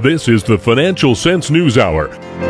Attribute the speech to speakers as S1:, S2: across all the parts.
S1: This is the Financial Sense News Hour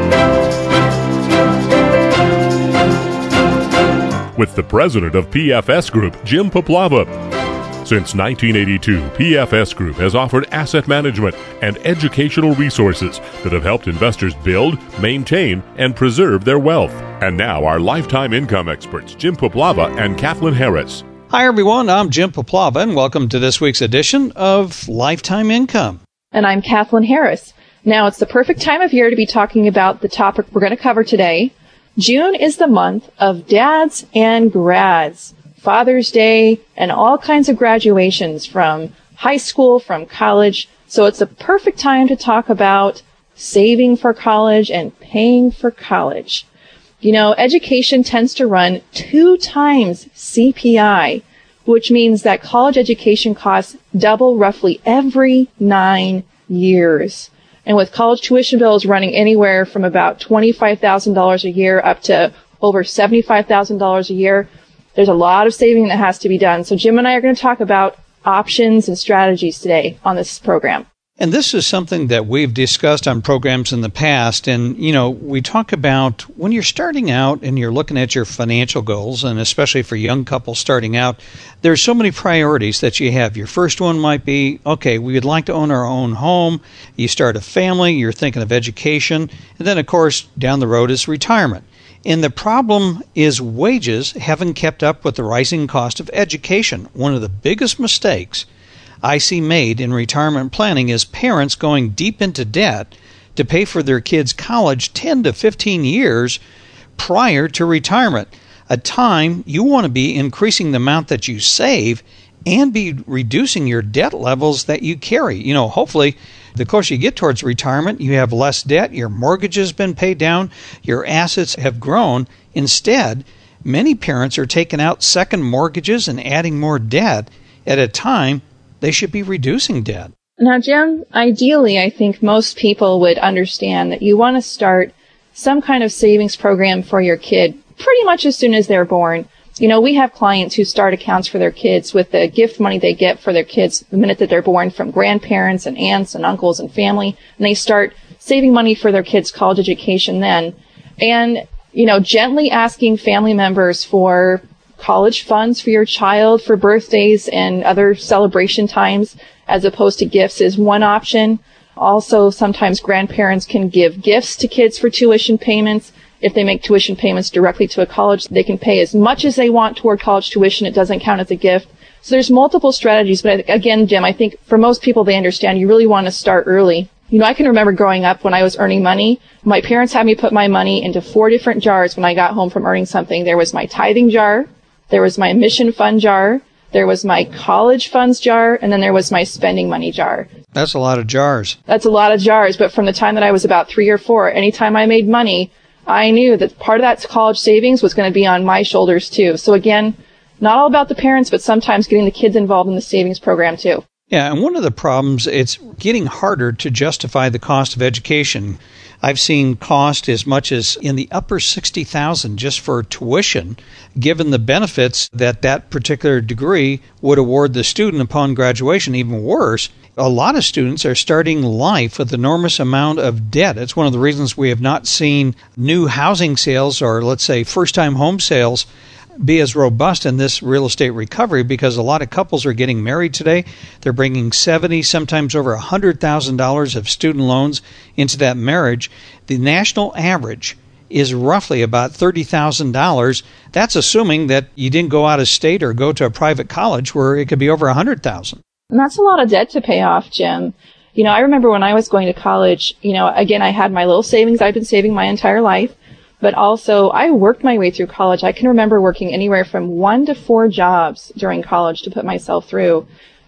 S1: with the president of PFS Group, Jim Poplava. Since 1982, PFS Group has offered asset management and educational resources that have helped investors build, maintain, and preserve their wealth. And now our lifetime income experts, Jim Poplava and Kathleen Harris.
S2: Hi, everyone. I'm Jim Poplava, and welcome to this week's edition of Lifetime Income.
S3: And I'm Kathleen Harris. Now, it's the perfect time of year to be talking about the topic we're going to cover today. June is the month of dads and grads, Father's Day, and all kinds of graduations from high school, from college. So it's a perfect time to talk about saving for college and paying for college. You know, education tends to run 2 times CPI, which means that college education costs double roughly every 9 years. And with college tuition bills running anywhere from about $25,000 a year up to over $75,000 a year, there's a lot of saving that has to be done. So Jim and I are going to talk about options and strategies today on this program.
S2: And this is something that we've discussed on programs in the past. And, you know, we talk about when you're starting out and you're looking at your financial goals, and especially for young couples starting out, there's so many priorities that you have. Your first one might be, okay, we would like to own our own home. You start a family, you're thinking of education. And then, of course, down the road is retirement. And the problem is wages haven't kept up with the rising cost of education. One of the biggest mistakes I see made in retirement planning is parents going deep into debt to pay for their kids' college 10 to 15 years prior to retirement, a time you want to be increasing the amount that you save and be reducing your debt levels that you carry. You know, hopefully, the closer you get towards retirement, you have less debt, your mortgage has been paid down, your assets have grown. Instead, many parents are taking out second mortgages and adding more debt at a time they should be reducing debt.
S3: Now, Jim, ideally, I think most people would understand that you want to start some kind of savings program for your kid pretty much as soon as they're born. You know, we have clients who start accounts for their kids with the gift money they get for their kids the minute that they're born from grandparents and aunts and uncles and family, and they start saving money for their kids' college education then. And, you know, gently asking family members for college funds for your child for birthdays and other celebration times as opposed to gifts is one option. Also, sometimes grandparents can give gifts to kids for tuition payments. If they make tuition payments directly to a college, they can pay as much as they want toward college tuition. It doesn't count as a gift. So there's multiple strategies. But again, Jim, I think for most people, they understand you really want to start early. You know, I can remember growing up when I was earning money, my parents had me put my money into 4 different jars when I got home from earning something. There was my tithing jar, there was my mission fund jar, there was my college funds jar, and then there was my spending money jar.
S2: That's a lot of jars.
S3: That's a lot of jars, but from the time that I was about 3 or 4, anytime I made money, I knew that part of that college savings was going to be on my shoulders too. So again, not all about the parents, but sometimes getting the kids involved in the savings program too.
S2: Yeah, and one of the problems, it's getting harder to justify the cost of education. I've seen cost as much as in the upper $60,000 just for tuition, given the benefits that that particular degree would award the student upon graduation. Even worse, a lot of students are starting life with an enormous amount of debt. It's one of the reasons we have not seen new housing sales or, let's say, first-time home sales be as robust in this real estate recovery, because a lot of couples are getting married today. They're bringing $70,000, sometimes over $100,000 of student loans into that marriage. The national average is roughly about $30,000. That's assuming that you didn't go out of state or go to a private college where it could be over $100,000.
S3: And that's a lot of debt to pay off, Jim. You know, I remember when I was going to college, you know, again, I had my little savings. I've been saving my entire life. But also, I worked my way through college. I can remember working anywhere from 1 to 4 jobs during college to put myself through.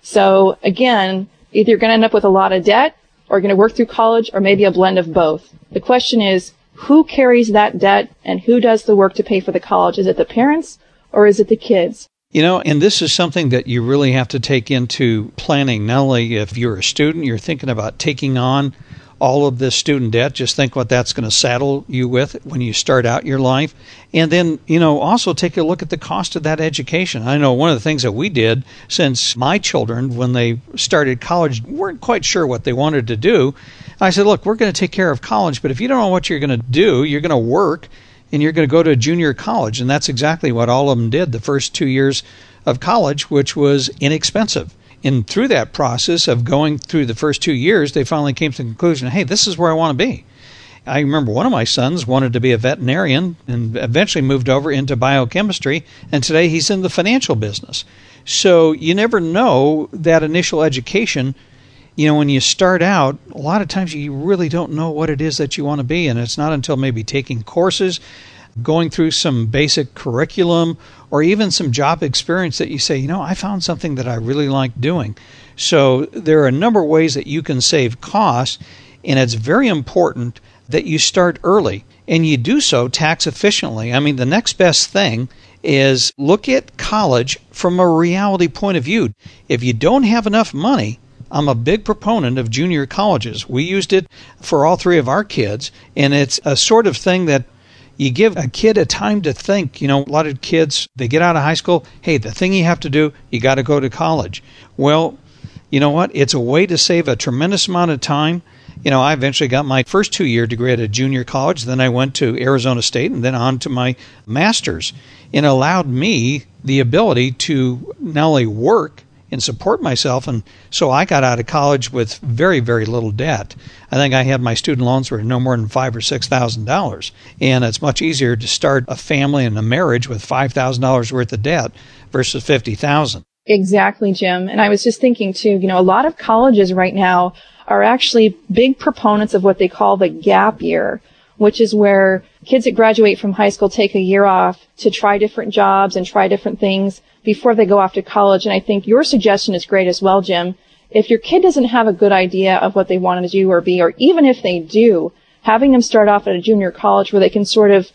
S3: So again, either you're going to end up with a lot of debt, or you're going to work through college, or maybe a blend of both. The question is, who carries that debt and who does the work to pay for the college? Is it the parents or is it the kids?
S2: You know, and this is something that you really have to take into planning. Not only if you're a student, you're thinking about taking on all of this student debt. Just think what that's going to saddle you with when you start out your life. And then, you know, also take a look at the cost of that education. I know one of the things that we did, since my children, when they started college, weren't quite sure what they wanted to do, I said, look, we're going to take care of college, but if you don't know what you're going to do, you're going to work and you're going to go to a junior college. And that's exactly what all of them did the first 2 years of college, which was inexpensive. And through that process of going through the first 2 years, they finally came to the conclusion, hey, this is where I want to be. I remember one of my sons wanted to be a veterinarian and eventually moved over into biochemistry, and today he's in the financial business. So you never know that initial education. When you start out, a lot of times you really don't know what it is that you want to be, and it's not until maybe taking courses, going through some basic curriculum, or even some job experience that you say, I found something that I really like doing. So there are a number of ways that you can save costs, and it's very important that you start early, and you do so tax efficiently. The next best thing is look at college from a reality point of view. If you don't have enough money, I'm a big proponent of junior colleges. We used it for all three of our kids, and it's a sort of thing that you give a kid a time to think. A lot of kids, they get out of high school, hey, the thing you have to do, you got to go to college. Well, you know what? It's a way to save a tremendous amount of time. I eventually got my first 2-year degree at a junior college. Then I went to Arizona State and then on to my master's. It allowed me the ability to not only work and support myself, and so I got out of college with very, very little debt. I think I had my student loans were no more than $5,000 or $6,000, and it's much easier to start a family and a marriage with $5,000 worth of debt versus $50,000.
S3: Exactly, Jim. And I was just thinking too, a lot of colleges right now are actually big proponents of what they call the gap year, which is where kids that graduate from high school take a year off to try different jobs and try different things before they go off to college. And I think your suggestion is great as well, Jim. If your kid doesn't have a good idea of what they want to do or be, or even if they do, having them start off at a junior college where they can sort of,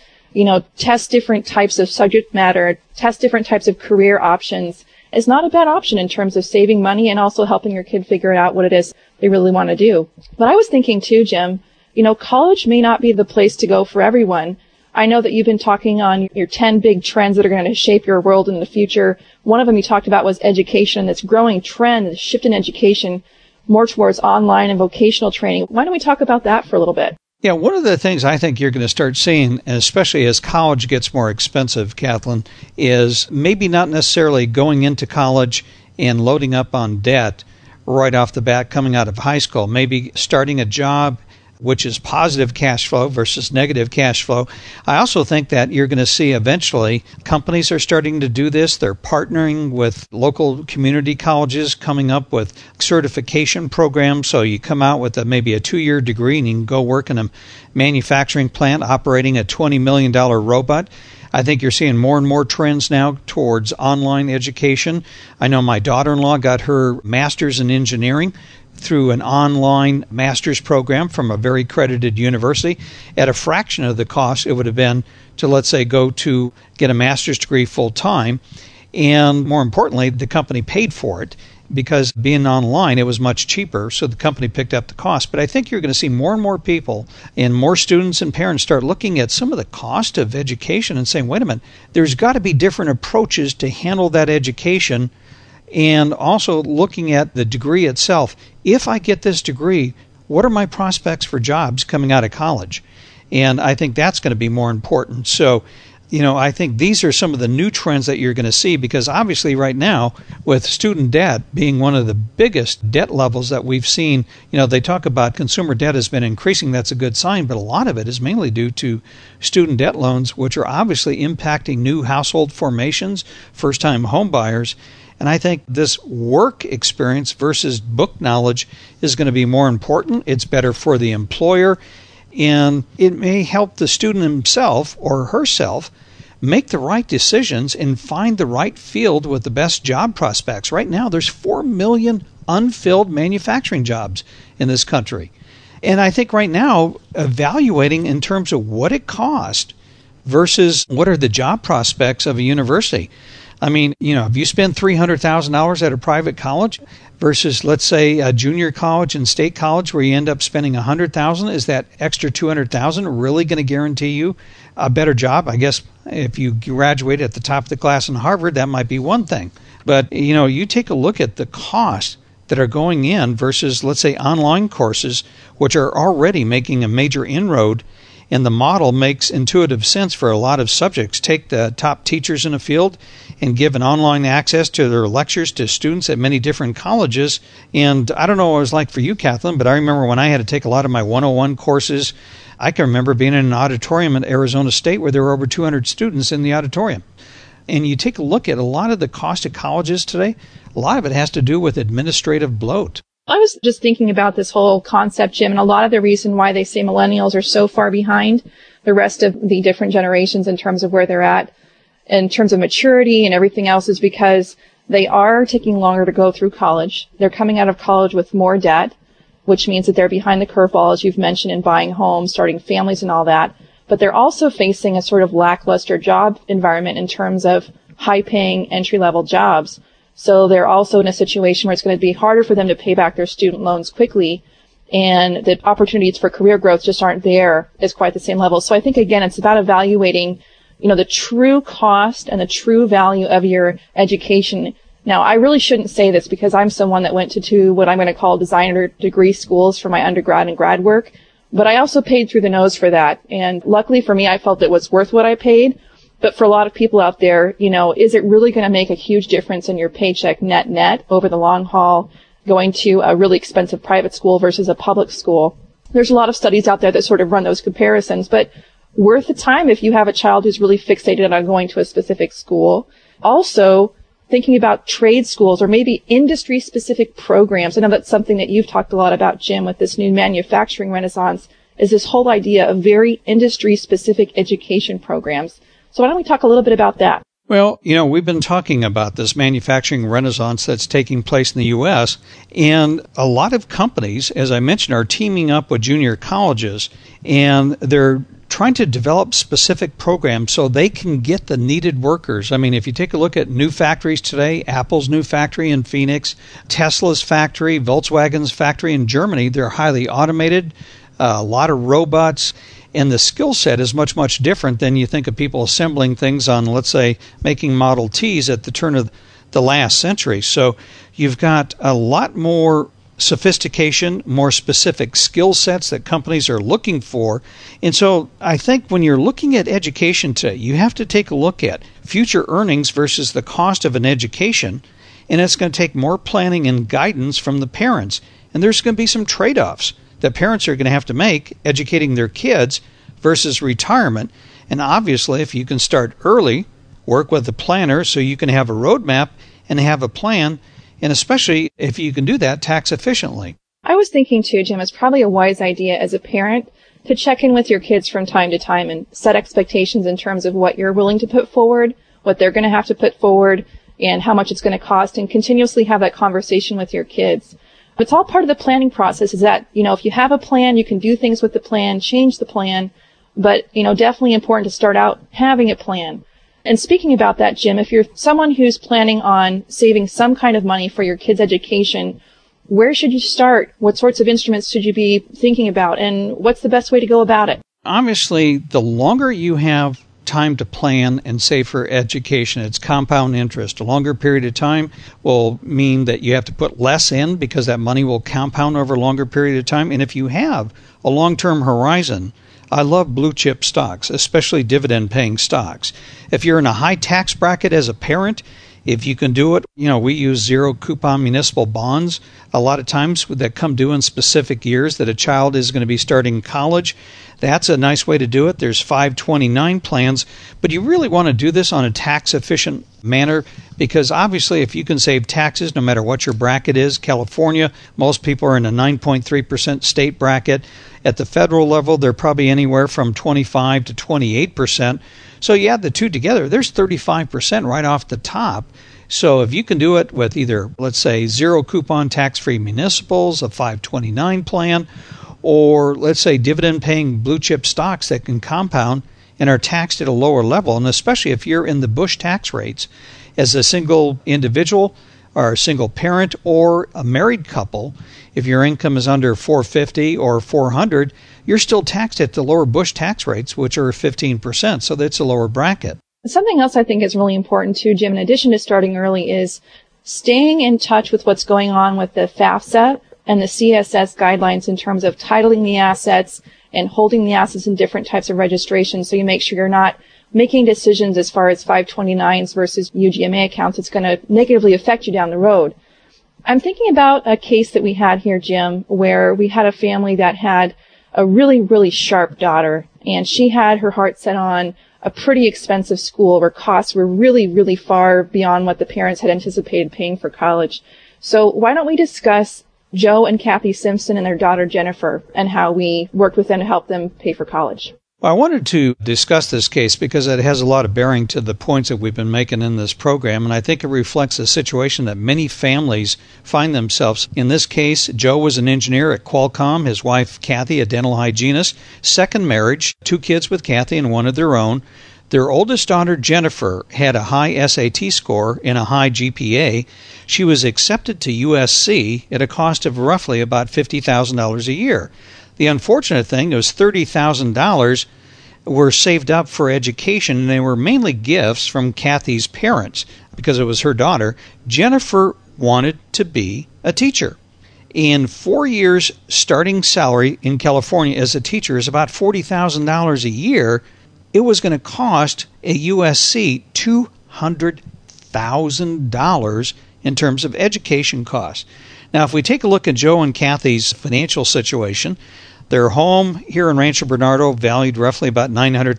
S3: test different types of subject matter, test different types of career options is not a bad option in terms of saving money and also helping your kid figure out what it is they really want to do. But I was thinking too, Jim, college may not be the place to go for everyone. I know that you've been talking on your 10 big trends that are going to shape your world in the future. One of them you talked about was education. This growing trend, this shift in education more towards online and vocational training. Why don't we talk about that for a little bit?
S2: Yeah, one of the things I think you're going to start seeing, especially as college gets more expensive, Kathleen, is maybe not necessarily going into college and loading up on debt right off the bat coming out of high school. Maybe starting a job which is positive cash flow versus negative cash flow. I also think that you're going to see eventually companies are starting to do this. They're partnering with local community colleges, coming up with certification programs. So you come out with maybe a 2-year degree and you can go work in a manufacturing plant operating a $20 million robot. I think you're seeing more and more trends now towards online education. I know my daughter-in-law got her master's in engineering through an online master's program from a very credited university at a fraction of the cost it would have been to, let's say, go to get a master's degree full-time. And more importantly, the company paid for it because being online, it was much cheaper, so the company picked up the cost. But I think you're going to see more and more people and more students and parents start looking at some of the cost of education and saying, wait a minute, there's got to be different approaches to handle that education. And also looking at the degree itself. If I get this degree, what are my prospects for jobs coming out of college? And I think that's going to be more important. So, I think these are some of the new trends that you're going to see because obviously right now with student debt being one of the biggest debt levels that we've seen, they talk about consumer debt has been increasing. That's a good sign, but a lot of it is mainly due to student debt loans, which are obviously impacting new household formations, first-time home buyers. And I think this work experience versus book knowledge is going to be more important. It's better for the employer, and it may help the student himself or herself make the right decisions and find the right field with the best job prospects. Right now, there's 4 million unfilled manufacturing jobs in this country. And I think right now, evaluating in terms of what it costs versus what are the job prospects of a university. If you spend $300,000 at a private college versus, let's say, a junior college and state college where you end up spending $100,000, is that extra $200,000 really going to guarantee you a better job? I guess if you graduate at the top of the class in Harvard, that might be one thing. But, you take a look at the cost that are going in versus, let's say, online courses, which are already making a major inroad. And the model makes intuitive sense for a lot of subjects. Take the top teachers in a field and give an online access to their lectures to students at many different colleges. And I don't know what it was like for you, Kathleen, but I remember when I had to take a lot of my 101 courses, I can remember being in an auditorium at Arizona State where there were over 200 students in the auditorium. And you take a look at a lot of the cost of colleges today, a lot of it has to do with administrative bloat.
S3: I was just thinking about this whole concept, Jim, and a lot of the reason why they say millennials are so far behind the rest of the different generations in terms of where they're at, in terms of maturity and everything else, is because they are taking longer to go through college. They're coming out of college with more debt, which means that they're behind the curveball, as you've mentioned, in buying homes, starting families and all that. But they're also facing a sort of lackluster job environment in terms of high-paying entry-level jobs. So they're also in a situation where it's going to be harder for them to pay back their student loans quickly, and the opportunities for career growth just aren't there at quite the same level. So I think, again, it's about evaluating, the true cost and the true value of your education. Now, I really shouldn't say this because I'm someone that went to two what I'm going to call designer degree schools for my undergrad and grad work, but I also paid through the nose for that. And luckily for me, I felt it was worth what I paid. But for a lot of people out there, is it really going to make a huge difference in your paycheck net over the long haul, going to a really expensive private school versus a public school? There's a lot of studies out there that sort of run those comparisons, but worth the time if you have a child who's really fixated on going to a specific school. Also, thinking about trade schools or maybe industry-specific programs. I know that's something that you've talked a lot about, Jim, with this new manufacturing renaissance, is this whole idea of very industry-specific education programs. So why don't we talk a little bit about that?
S2: Well, we've been talking about this manufacturing renaissance that's taking place in the U.S., and a lot of companies, as I mentioned, are teaming up with junior colleges, and they're trying to develop specific programs so they can get the needed workers. I mean, if you take a look at new factories today, Apple's new factory in Phoenix, Tesla's factory, Volkswagen's factory in Germany, they're highly automated, a lot of robots. And the skill set is much, much different than you think of people assembling things on, let's say, making Model Ts at the turn of the last century. So you've got a lot more sophistication, more specific skill sets that companies are looking for. And so I think when you're looking at education today, you have to take a look at future earnings versus the cost of an education. And it's going to take more planning and guidance from the parents. And there's going to be some trade-offs that parents are going to have to make educating their kids versus retirement. And obviously, if you can start early, work with a planner so you can have a roadmap and have a plan, and especially if you can do that tax efficiently.
S3: I was thinking too, Jim, it's probably a wise idea as a parent to check in with your kids from time to time and set expectations in terms of what you're willing to put forward, what they're going to have to put forward, and how much it's going to cost, and continuously have that conversation with your kids. It's all part of the planning process, is that, if you have a plan, you can do things with the plan, change the plan, but, definitely important to start out having a plan. And speaking about that, Jim, if you're someone who's planning on saving some kind of money for your kids' education, where should you start? What sorts of instruments should you be thinking about? And what's the best way to go about it?
S2: Obviously, the longer you have time to plan and save for education, it's compound interest. A longer period of time will mean that you have to put less in because that money will compound over a longer period of time. And if you have a long-term horizon, I love blue chip stocks, especially dividend-paying stocks. If you're in a high tax bracket as a parent, if you can do it, we use zero coupon municipal bonds a lot of times that come due in specific years that a child is going to be starting college. That's a nice way to do it. There's 529 plans, but you really want to do this on a tax-efficient manner because obviously if you can save taxes, no matter what your bracket is, California, most people are in a 9.3% state bracket. At the federal level, they're probably anywhere from 25 to 28%. So you add the two together, there's 35% right off the top. So if you can do it with either, let's say, zero coupon tax-free municipals, a 529 plan, or let's say dividend-paying blue-chip stocks that can compound and are taxed at a lower level, and especially if you're in the Bush tax rates as a single individual or a single parent or a married couple, if your income is under $450 or $400, you're still taxed at the lower Bush tax rates, which are 15%, so that's a lower bracket.
S3: Something else I think is really important too, Jim, in addition to starting early, is staying in touch with what's going on with the FAFSA and the CSS guidelines in terms of titling the assets and holding the assets in different types of registration, so you make sure you're not making decisions as far as 529s versus UGMA accounts. It's going to negatively affect you down the road. I'm thinking about a case that we had here, Jim, where we had a family that had a really, really sharp daughter, and she had her heart set on a pretty expensive school where costs were really, really far beyond what the parents had anticipated paying for college. So why don't we discuss Joe and Kathy Simpson and their daughter Jennifer and how we worked with them to help them pay for college?
S2: Well, I wanted to discuss this case because it has a lot of bearing to the points that we've been making in this program, and I think it reflects a situation that many families find themselves. In this case, Joe was an engineer at Qualcomm, his wife Kathy a dental hygienist, second marriage, 2 kids with Kathy and one of their own. Their oldest daughter, Jennifer, had a high SAT score and a high GPA. She was accepted to USC at a cost of roughly about $50,000 a year. The unfortunate thing was $30,000 were saved up for education, and they were mainly gifts from Kathy's parents because it was her daughter. Jennifer wanted to be a teacher. In 4 years, starting salary in California as a teacher is about $40,000 a year. It was going to cost a USC $200,000 in terms of education costs. Now, if we take a look at Joe and Kathy's financial situation, their home here in Rancho Bernardo valued roughly about $900,000,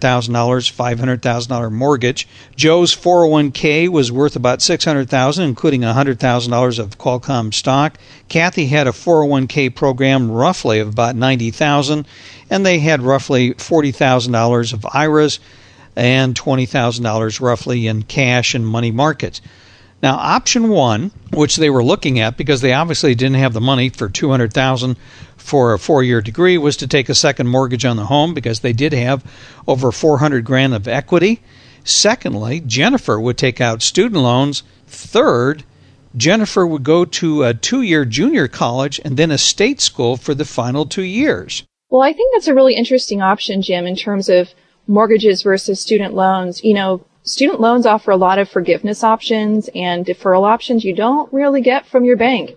S2: $500,000 mortgage. Joe's 401k was worth about $600,000, including $100,000 of Qualcomm stock. Kathy had a 401k program roughly of about $90,000, and they had roughly $40,000 of IRAs and $20,000 roughly in cash and money markets. Now, option 1, which they were looking at because they obviously didn't have the money for $200,000 for a 4-year degree, was to take a second mortgage on the home because they did have over $400,000 of equity. Secondly, Jennifer would take out student loans. Third, Jennifer would go to a 2-year junior college and then a state school for the final 2 years.
S3: Well, I think that's a really interesting option, Jim, in terms of mortgages versus student loans. You know, student loans offer a lot of forgiveness options and deferral options you don't really get from your bank.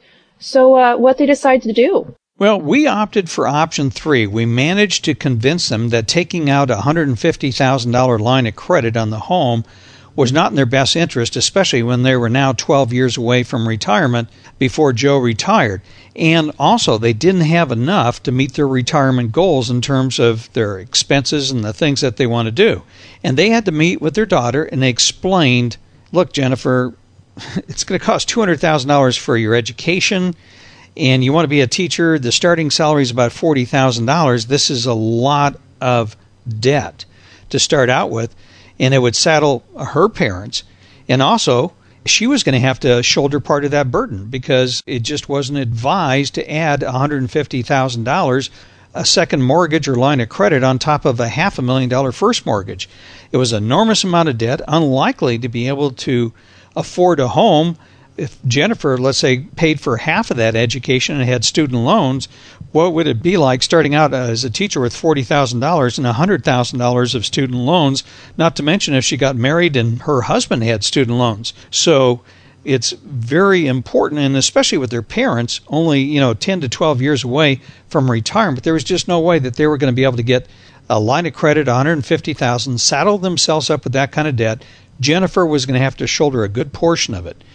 S3: So what they decide to do?
S2: Well, we opted for option 3. We managed to convince them that taking out a $150,000 line of credit on the home was not in their best interest, especially when they were now 12 years away from retirement before Joe retired. And also, they didn't have enough to meet their retirement goals in terms of their expenses and the things that they want to do. And they had to meet with their daughter, and they explained, look, Jennifer, it's going to cost $200,000 for your education, and you want to be a teacher. The starting salary is about $40,000. This is a lot of debt to start out with, and it would saddle her parents. And also, she was going to have to shoulder part of that burden because it just wasn't advised to add $150,000, a second mortgage or line of credit on top of a $500,000 first mortgage. It was an enormous amount of debt, unlikely to be able to afford a home. If Jennifer, let's say, paid for half of that education and had student loans, what would it be like starting out as a teacher with $40,000 and $100,000 of student loans, not to mention if she got married and her husband had student loans? So it's very important, and especially with their parents, only 10 to 12 years away from retirement, there was just no way that they were going to be able to get a line of credit, $150,000, saddle themselves up with that kind of debt. Jennifer was going to have to shoulder a good portion of it.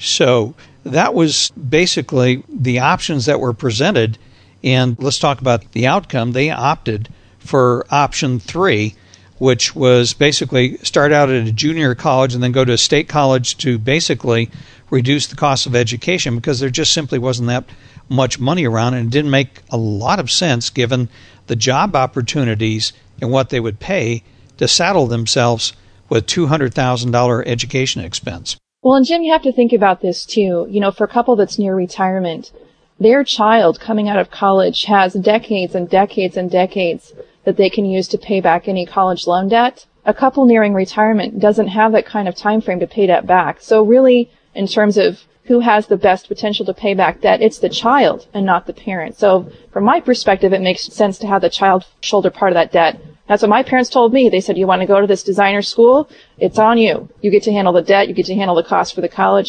S2: So that was basically the options that were presented. And let's talk about the outcome. They opted for option 3, which was basically start out at a junior college and then go to a state college to basically reduce the cost of education because there just simply wasn't that much money around, and it didn't make a lot of sense given the job opportunities and what they would pay to saddle themselves with $200,000 education expense.
S3: Well, and Jim, you have to think about this too. For a couple that's near retirement, their child coming out of college has decades and decades and decades that they can use to pay back any college loan debt. A couple nearing retirement doesn't have that kind of time frame to pay that back. So really, in terms of who has the best potential to pay back debt, it's the child and not the parent. So from my perspective, it makes sense to have the child shoulder part of that debt. That's what my parents told me. They said, you want to go to this designer school? It's on you. You get to handle the debt. You get to handle the cost for the college.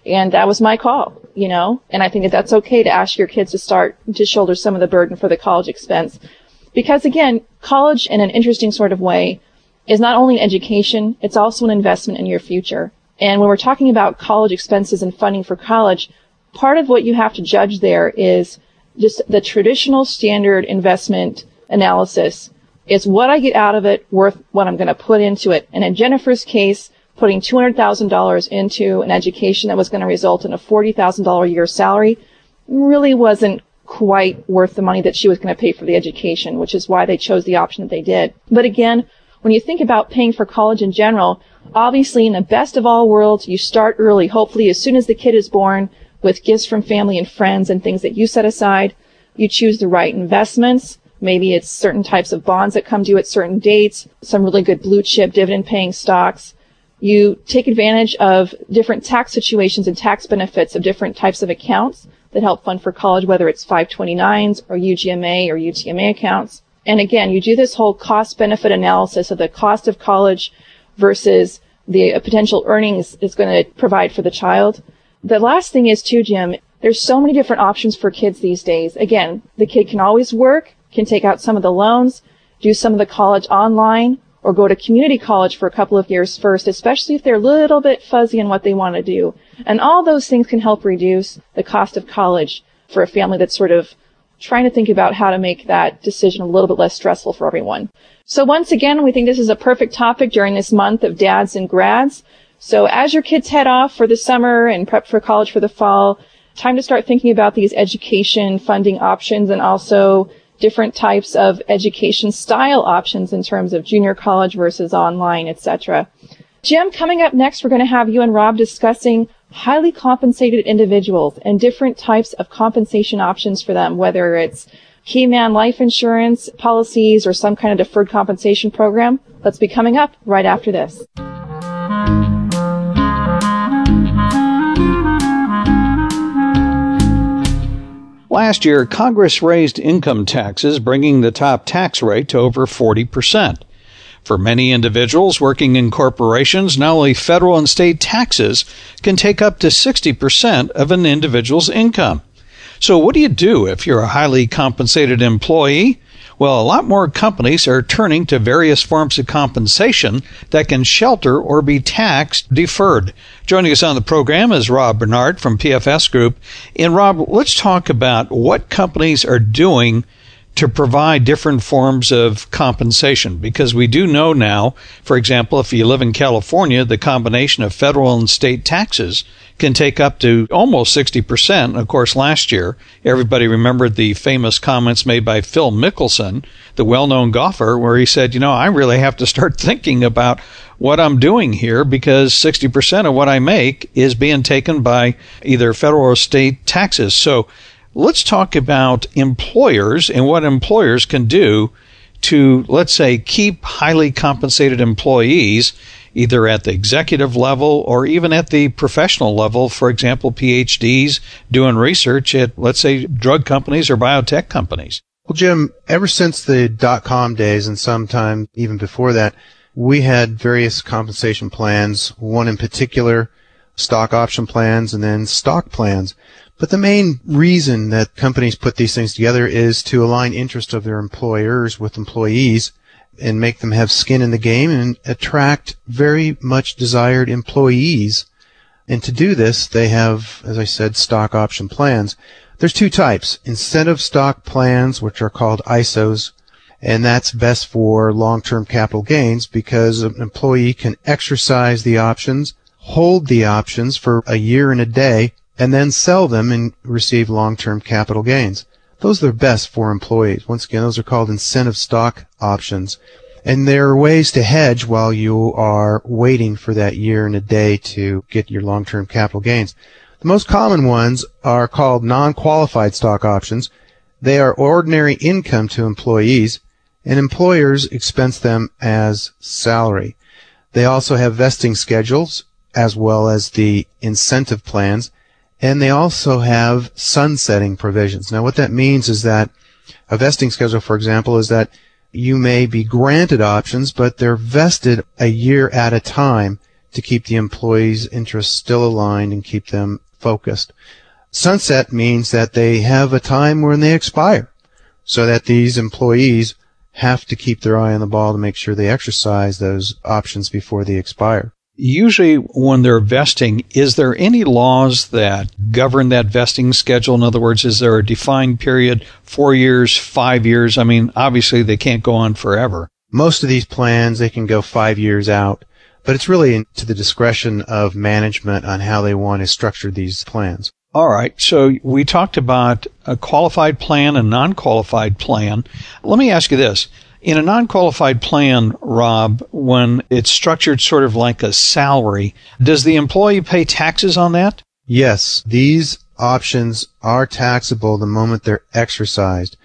S3: And that was my call, and I think that that's okay to ask your kids to start to shoulder some of the burden for the college expense. Because again, college in an interesting sort of way is not only an education, it's also an investment in your future. And when we're talking about college expenses and funding for college, part of what you have to judge there is just the traditional standard investment analysis. Is what I get out of it worth what I'm going to put into it? And in Jennifer's case, putting $200,000 into an education that was going to result in a $40,000 a year salary really wasn't quite worth the money that she was going to pay for the education, which is why they chose the option that they did. But again, when you think about paying for college in general, obviously in the best of all worlds, you start early, hopefully as soon as the kid is born, with gifts from family and friends and things that you set aside. You choose the right investments. Maybe it's certain types of bonds that come due at certain dates, some really good blue chip dividend paying stocks. You take advantage of different tax situations and tax benefits of different types of accounts that help fund for college, whether it's 529s or UGMA or UTMA accounts. And again, you do this whole cost benefit analysis of the cost of college versus the potential earnings it's going to provide for the child. The last thing is too, Jim, there's so many different options for kids these days. Again, the kid can always work, can take out some of the loans, do some of the college online, or go to community college for a couple of years first, especially if they're a little bit fuzzy on what they want to do. And all those things can help reduce the cost of college for a family that's sort of trying to think about how to make that decision a little bit less stressful for everyone. So once again, we think this is a perfect topic during this month of dads and grads. So as your kids head off for the summer and prep for college for the fall, time to start thinking about these education funding options and also different types of education style options in terms of junior college versus online, etc. Jim, coming up next, we're going to have you and Rob discussing highly compensated individuals and different types of compensation options for them, whether it's key man life insurance policies or some kind of deferred compensation program. Let's be coming up right after this.
S2: Last year, Congress raised income taxes, bringing the top tax rate to over 40%. For many individuals working in corporations, not only federal and state taxes can take up to 60% of an individual's income. So what do you do if you're a highly compensated employee? Well, a lot more companies are turning to various forms of compensation that can shelter or be tax deferred. Joining us on the program is Rob Bernard from PFS Group. And Rob, let's talk about what companies are doing to provide different forms of compensation, because we do know now, for example, if you live in California, the combination of federal and state taxes can take up to almost 60%. Of course, last year, everybody remembered the famous comments made by Phil Mickelson, the well-known golfer, where he said, I really have to start thinking about what I'm doing here because 60% of what I make is being taken by either federal or state taxes. So let's talk about employers and what employers can do to, let's say, keep highly compensated employees either at the executive level or even at the professional level. For example, PhDs doing research at, let's say, drug companies or biotech companies.
S4: Well, Jim, ever since the dot-com days and sometime even before that, we had various compensation plans, one in particular, stock option plans, and then stock plans. But the main reason that companies put these things together is to align interest of their employers with employees and make them have skin in the game and attract very much desired employees. And to do this, they have, as I said, stock option plans. There's two types: incentive stock plans, which are called ISOs, and that's best for long-term capital gains because an employee can exercise the options, hold the options for a year and a day, and then sell them and receive long-term capital gains. Those are best for employees. Once again, those are called incentive stock options. And there are ways to hedge while you are waiting for that year and a day to get your long-term capital gains. The most common ones are called non-qualified stock options. They are ordinary income to employees, and employers expense them as salary. They also have vesting schedules as well as the incentive plans, and they also have sunsetting provisions. Now, what that means is that a vesting schedule, for example, is that you may be granted options, but they're vested a year at a time to keep the employees' interests still aligned and keep them focused. Sunset means that they have a time when they expire, so that these employees have to keep their eye on the ball to make sure they exercise those options before they expire.
S2: Usually when they're vesting, is there any laws that govern that vesting schedule? In other words, is there a defined period, 4 years, 5 years? I mean, obviously they can't go on forever.
S4: Most of these plans, they can go 5 years out, but it's really to the discretion of management on how they want to structure these plans.
S2: All right. So we talked about a qualified plan and non-qualified plan. Let me ask you this. In a non-qualified plan, Rob, when it's structured sort of like a salary, does the employee pay taxes on that?
S4: Yes. These options are taxable the moment they're exercised.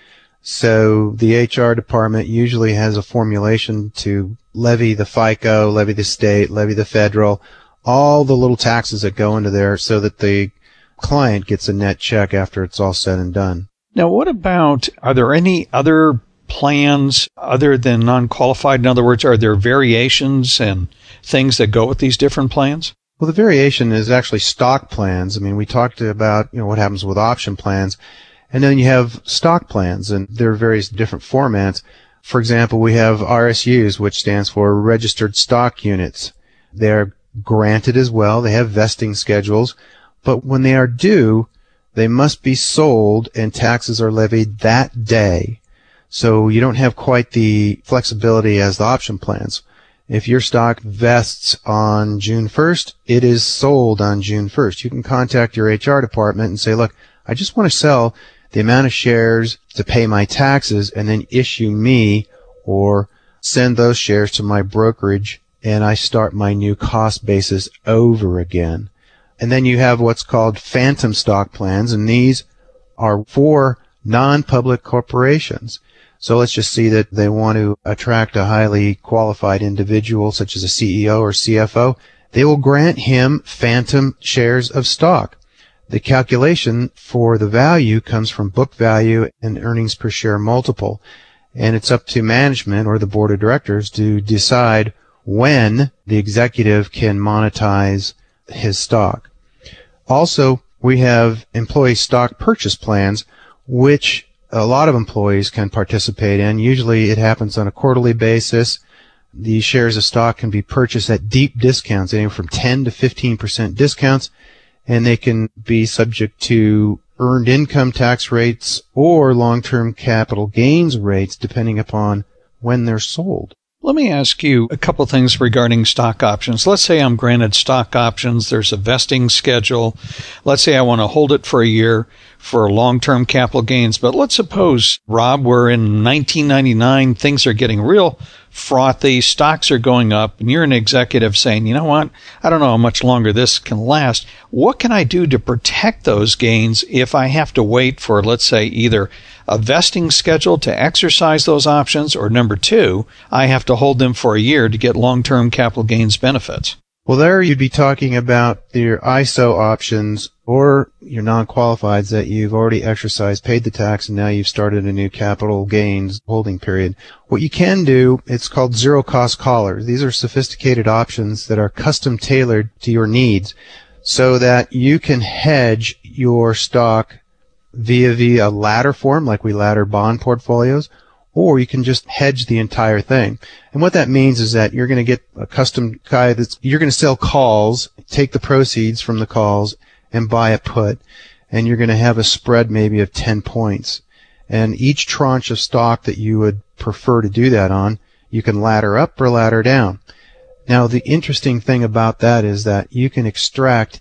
S4: So the HR department usually has a formulation to levy the FICA, levy the state, levy the federal, all the little taxes that go into there so that the client gets a net check after it's all said and done.
S2: Now, what about, are there any other plans other than non-qualified? In other words, are there variations and things that go with these different plans?
S4: Well, the variation is actually stock plans. I mean, we talked about, what happens with option plans. And then you have stock plans, and there are various different formats. For example, we have RSUs, which stands for Registered Stock Units. They're granted as well. They have vesting schedules. But when they are due, they must be sold, and taxes are levied that day. So you don't have quite the flexibility as the option plans. If your stock vests on June 1st, it is sold on June 1st. You can contact your HR department and say, look, I just want to sell the amount of shares to pay my taxes and then issue me or send those shares to my brokerage, and I start my new cost basis over again. And then you have what's called phantom stock plans, and these are for non-public corporations. So let's just see that they want to attract a highly qualified individual, such as a CEO or CFO. They will grant him phantom shares of stock. The calculation for the value comes from book value and earnings per share multiple. And it's up to management or the board of directors to decide when the executive can monetize his stock. Also, we have employee stock purchase plans, which a lot of employees can participate in. Usually it happens on a quarterly basis. The shares of stock can be purchased at deep discounts, anywhere from 10 to 15% discounts, and they can be subject to earned income tax rates or long-term capital gains rates depending upon when they're sold.
S2: Let me ask you a couple things regarding stock options. Let's say I'm granted stock options. There's a vesting schedule. Let's say I want to hold it for a year for long-term capital gains. But let's suppose, Rob, we're in 1999. Things are getting real frothy. Stocks are going up. And you're an executive saying, you know what? I don't know how much longer this can last. What can I do to protect those gains if I have to wait for, let's say, either a vesting schedule to exercise those options, or number two, I have to hold them for a year to get long-term capital gains benefits?
S4: Well, there you'd be talking about your ISO options or your non-qualifieds that you've already exercised, paid the tax, and now you've started a new capital gains holding period. What you can do, it's called zero-cost collars. These are sophisticated options that are custom tailored to your needs so that you can hedge your stock via ladder form, like we ladder bond portfolios, or you can just hedge the entire thing. And what that means is that you're going to get a custom guy you're going to sell calls, take the proceeds from the calls, and buy a put. And you're going to have a spread maybe of 10 points. And each tranche of stock that you would prefer to do that on, you can ladder up or ladder down. Now, the interesting thing about that is that you can extract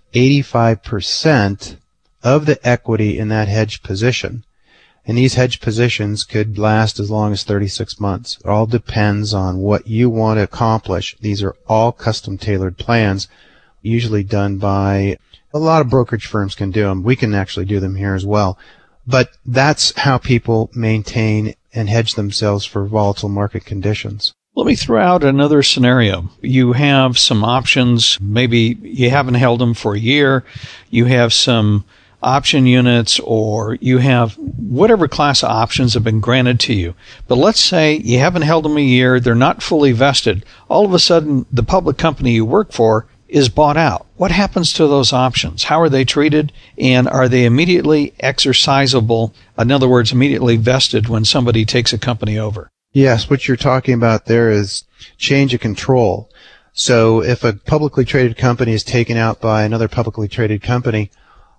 S4: 85% of the equity in that hedged position. And these hedged positions could last as long as 36 months. It all depends on what you want to accomplish. These are all custom tailored plans, usually done by a lot of brokerage firms can do them. We can actually do them here as well. But that's how people maintain and hedge themselves for volatile market conditions.
S2: Let me throw out another scenario. You have some options. Maybe you haven't held them for a year. You have some option units, or you have whatever class of options have been granted to you. But let's say you haven't held them a year. They're not fully vested. All of a sudden, the public company you work for is bought out, what happens to those options? How are they treated? And are they immediately exercisable? In other words, immediately vested when somebody takes a company over?
S4: Yes, what you're talking about there is change of control. So if a publicly traded company is taken out by another publicly traded company,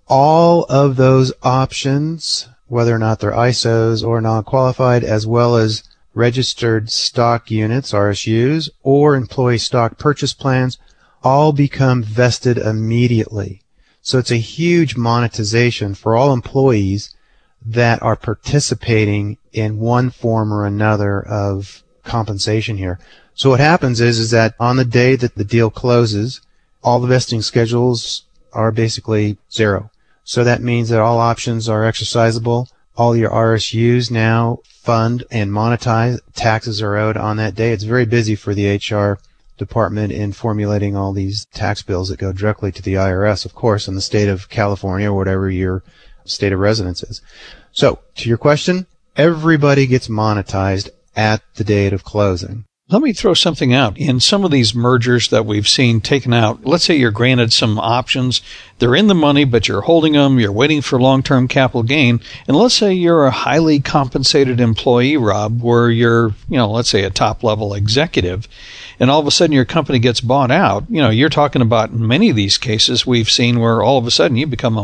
S4: all of those options, whether or not they're ISOs or non-qualified, as well as registered stock units, RSUs, or employee stock purchase plans, all become vested immediately. So it's a huge monetization for all employees that are participating in one form or another of compensation here. So what happens is that on the day that the deal closes, all the vesting schedules are basically zero. So that means that all options are exercisable. All your RSUs now fund and monetize. Taxes are owed on that day. It's very busy for the HR department in formulating all these tax bills that go directly to the IRS, of course, in the state of California or whatever your state of residence is. So, to your question, everybody gets monetized at the date of closing.
S2: Let me throw something out. In some of these mergers that we've seen taken out, let's say you're granted some options. They're in the money, but you're holding them. You're waiting for long-term capital gain. And let's say you're a highly compensated employee, Rob, where you're, let's say a top-level executive, and all of a sudden your company gets bought out. You're talking about in many of these cases we've seen where all of a sudden you become a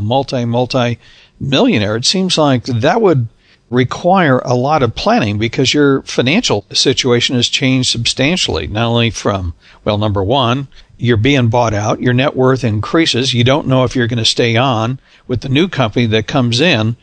S2: multi-millionaire. It seems like that would require a lot of planning because your financial situation has changed substantially. Not only from, number one, you're being bought out, your net worth increases. You don't know if you're going to stay on with the new company that comes in.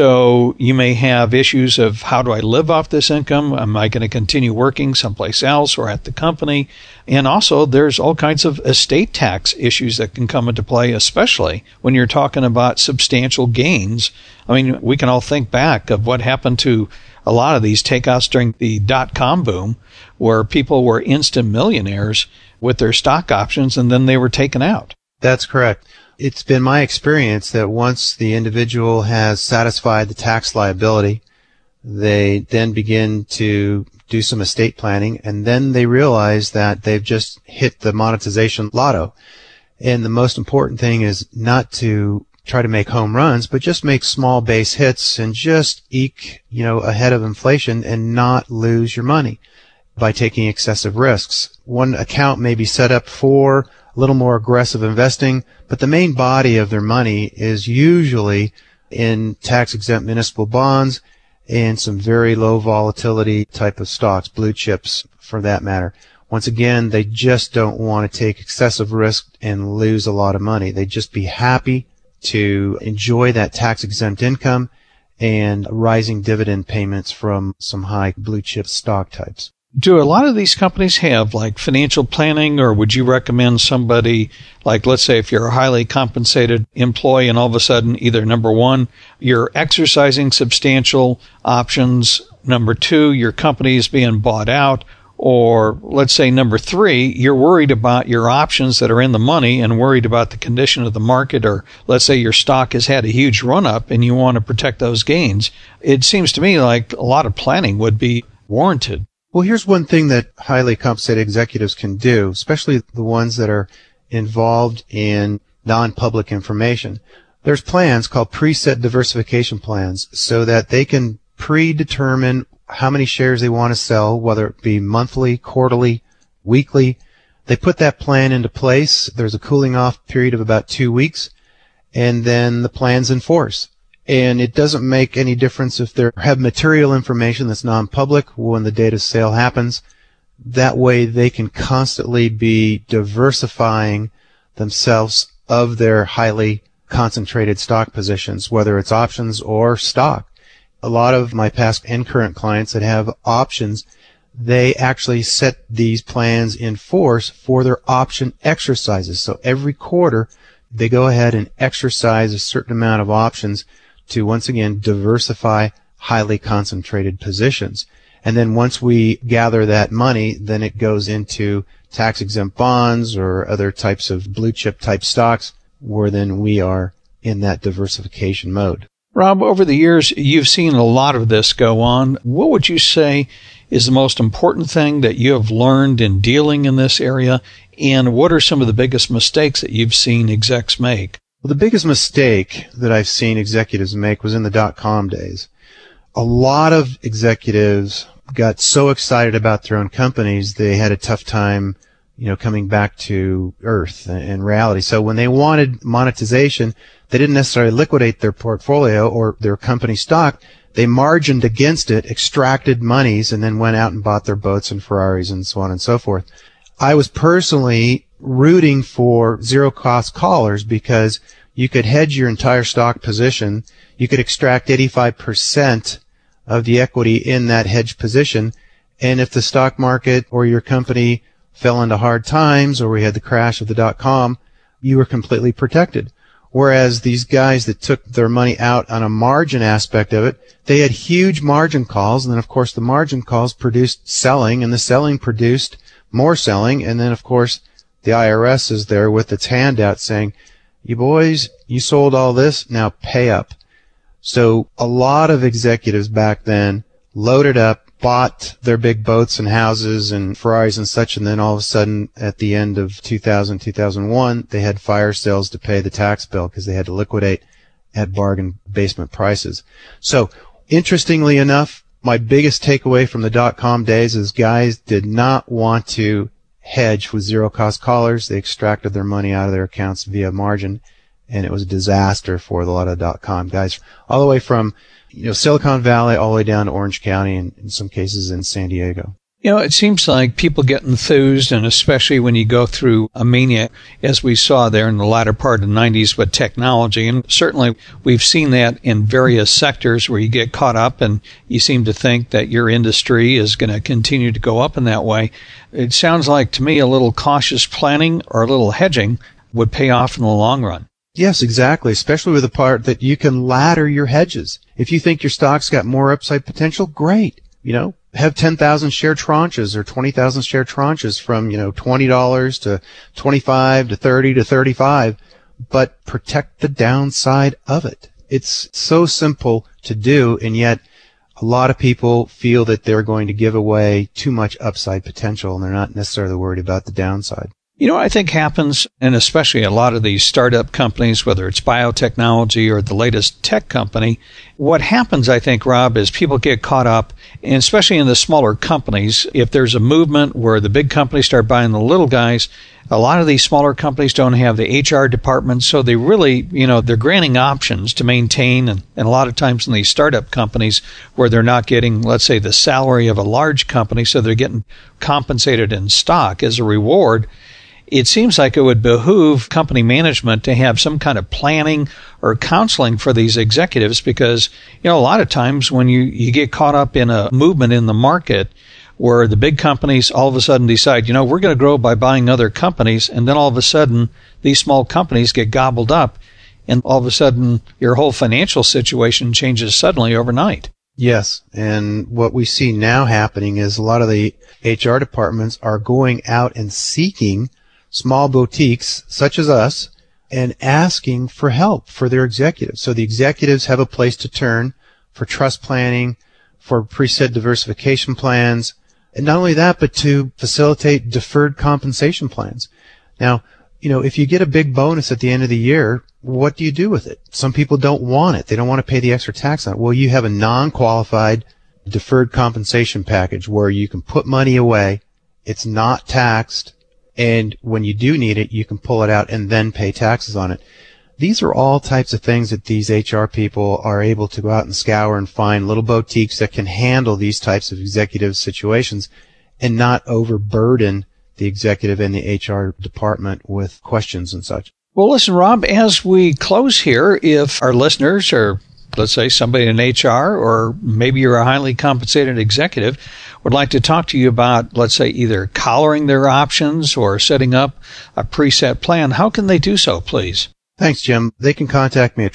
S2: So you may have issues of how do I live off this income? Am I going to continue working someplace else or at the company? And also there's all kinds of estate tax issues that can come into play, especially when you're talking about substantial gains. I mean, we can all think back of what happened to a lot of these takeouts during the dot-com boom where people were instant millionaires with their stock options and then they were taken out.
S4: That's correct. It's been my experience that once the individual has satisfied the tax liability, they then begin to do some estate planning, and then they realize that they've just hit the monetization lotto. And the most important thing is not to try to make home runs, but just make small base hits and just eke, ahead of inflation and not lose your money by taking excessive risks. One account may be set up for a little more aggressive investing, but the main body of their money is usually in tax-exempt municipal bonds and some very low volatility type of stocks, blue chips for that matter. Once again, they just don't want to take excessive risk and lose a lot of money. They'd just be happy to enjoy that tax-exempt income and rising dividend payments from some high blue chip stock types.
S2: Do a lot of these companies have like financial planning, or would you recommend somebody like, let's say if you're a highly compensated employee and all of a sudden either number one, you're exercising substantial options, number two, your company is being bought out, or let's say number three, you're worried about your options that are in the money and worried about the condition of the market, or let's say your stock has had a huge run up and you want to protect those gains. It seems to me like a lot of planning would be warranted.
S4: Well, here's one thing that highly compensated executives can do, especially the ones that are involved in non-public information. There's plans called preset diversification plans so that they can predetermine how many shares they want to sell, whether it be monthly, quarterly, weekly. They put that plan into place. There's a cooling off period of about 2 weeks, and then the plan's in force. And it doesn't make any difference if they have material information that's non-public when the date of sale happens. That way they can constantly be diversifying themselves of their highly concentrated stock positions, whether it's options or stock. A lot of my past and current clients that have options, they actually set these plans in force for their option exercises. So every quarter they go ahead and exercise a certain amount of options to once again diversify highly concentrated positions. And then once we gather that money, then it goes into tax-exempt bonds or other types of blue chip type stocks where then we are in that diversification mode.
S2: Rob, over the years, you've seen a lot of this go on. What would you say is the most important thing that you have learned in dealing in this area? And what are some of the biggest mistakes that you've seen execs make?
S4: Well, the biggest mistake that I've seen executives make was in the .com days. A lot of executives got so excited about their own companies, they had a tough time, coming back to earth and reality. So when they wanted monetization, they didn't necessarily liquidate their portfolio or their company stock. They margined against it, extracted monies, and then went out and bought their boats and Ferraris and so on and so forth. I was personally rooting for zero-cost collars because you could hedge your entire stock position. You could extract 85% of the equity in that hedged position. And if the stock market or your company fell into hard times or we had the crash of the .com, you were completely protected. Whereas these guys that took their money out on a margin aspect of it, they had huge margin calls. And then, of course, the margin calls produced selling, and the selling produced more selling. And then, of course, the IRS is there with its hand out saying, you boys, you sold all this, now pay up. So a lot of executives back then loaded up, bought their big boats and houses and Ferraris and such, and then all of a sudden at the end of 2000, 2001, they had fire sales to pay the tax bill because they had to liquidate at bargain basement prices. So interestingly enough, my biggest takeaway from the .com days is guys did not want to hedge with zero-cost collars. They extracted their money out of their accounts via margin, and it was a disaster for a lot of .com guys, all the way from Silicon Valley all the way down to Orange County and in some cases in San Diego.
S2: It seems like people get enthused, and especially when you go through a mania, as we saw there in the latter part of the 90s with technology. And certainly we've seen that in various sectors where you get caught up and you seem to think that your industry is going to continue to go up in that way. It sounds like to me a little cautious planning or a little hedging would pay off in the long run.
S4: Yes, exactly, especially with the part that you can ladder your hedges. If you think your stock's got more upside potential, great. Have 10,000 share tranches or 20,000 share tranches from, $20 to $25 to $30 to $35, but protect the downside of it. It's so simple to do, and yet a lot of people feel that they're going to give away too much upside potential, and they're not necessarily worried about the downside.
S2: I think happens, and especially a lot of these startup companies, whether it's biotechnology or the latest tech company, what happens, I think, Rob, is people get caught up, and especially in the smaller companies, if there's a movement where the big companies start buying the little guys, a lot of these smaller companies don't have the HR department, so they really, they're granting options to maintain, and a lot of times in these startup companies where they're not getting, let's say, the salary of a large company, so they're getting compensated in stock as a reward. It seems like it would behoove company management to have some kind of planning or counseling for these executives because, a lot of times when you get caught up in a movement in the market where the big companies all of a sudden decide, we're going to grow by buying other companies, and then all of a sudden these small companies get gobbled up, and all of a sudden your whole financial situation changes suddenly overnight.
S4: Yes, and what we see now happening is a lot of the HR departments are going out and seeking small boutiques such as us and asking for help for their executives. So the executives have a place to turn for trust planning, for preset diversification plans, and not only that, but to facilitate deferred compensation plans. Now, if you get a big bonus at the end of the year, what do you do with it? Some people don't want it. They don't want to pay the extra tax on it. Well, you have a non-qualified deferred compensation package where you can put money away. It's not taxed. And when you do need it, you can pull it out and then pay taxes on it. These are all types of things that these HR people are able to go out and scour and find little boutiques that can handle these types of executive situations and not overburden the executive and the HR department with questions and such.
S2: Well, listen, Rob, as we close here, if our listeners are, let's say, somebody in HR or maybe you're a highly compensated executive, would like to talk to you about, let's say, either collaring their options or setting up a preset plan, how can they do so, please?
S4: Thanks, Jim. They can contact me at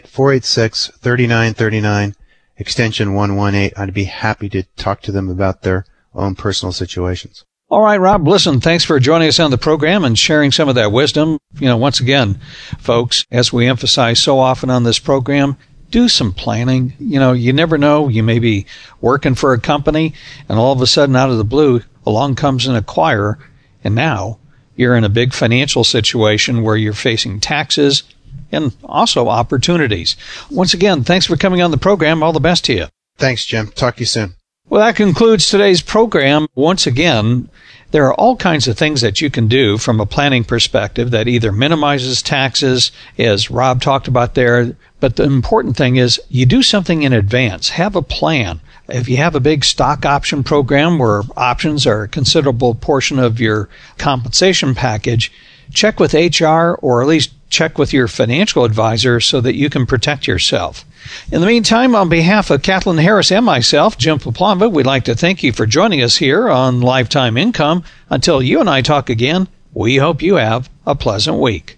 S4: 888-486-3939, extension 118. I'd be happy to talk to them about their own personal situations.
S2: All right, Rob, listen, thanks for joining us on the program and sharing some of that wisdom. Once again, folks, as we emphasize so often on this program, do some planning. You never know. You may be working for a company, and all of a sudden, out of the blue, along comes an acquirer, and now you're in a big financial situation where you're facing taxes and also opportunities. Once again, thanks for coming on the program. All the best to you.
S4: Thanks, Jim. Talk to you soon.
S2: Well, that concludes today's program. Once again, there are all kinds of things that you can do from a planning perspective that either minimizes taxes, as Rob talked about there, but the important thing is you do something in advance. Have a plan. If you have a big stock option program where options are a considerable portion of your compensation package, check with HR or at least check with your financial advisor so that you can protect yourself. In the meantime, on behalf of Kathleen Harris and myself, Jim Poplava, we'd like to thank you for joining us here on Lifetime Income. Until you and I talk again, we hope you have a pleasant week.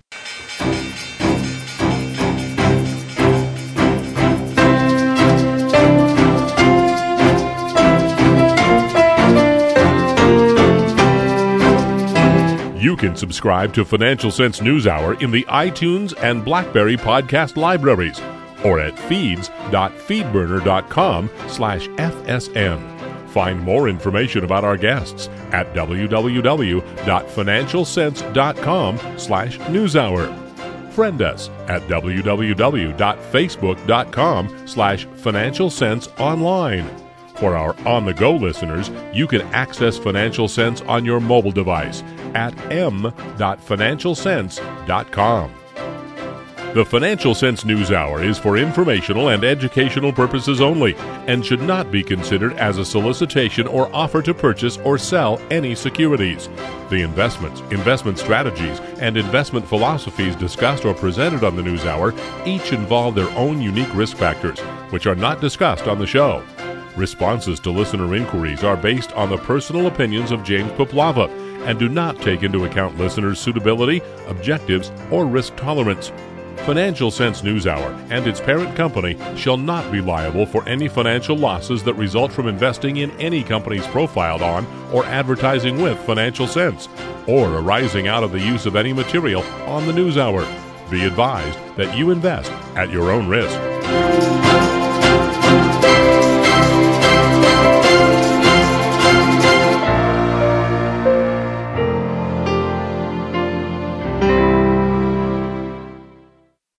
S1: You can subscribe to Financial Sense NewsHour in the iTunes and BlackBerry podcast libraries or at feeds.feedburner.com/FSN. Find more information about our guests at www.financialsense.com/newshour. Friend us at www.facebook.com/Financial Sense Online. For our on-the-go listeners, you can access Financial Sense on your mobile device at m.financialsense.com. The Financial Sense NewsHour is for informational and educational purposes only and should not be considered as a solicitation or offer to purchase or sell any securities. The investments, investment strategies, and investment philosophies discussed or presented on the NewsHour each involve their own unique risk factors, which are not discussed on the show. Responses to listener inquiries are based on the personal opinions of James Poplava and do not take into account listeners' suitability, objectives, or risk tolerance. Financial Sense NewsHour and its parent company shall not be liable for any financial losses that result from investing in any companies profiled on or advertising with Financial Sense, or arising out of the use of any material on the NewsHour. Be advised that you invest at your own risk.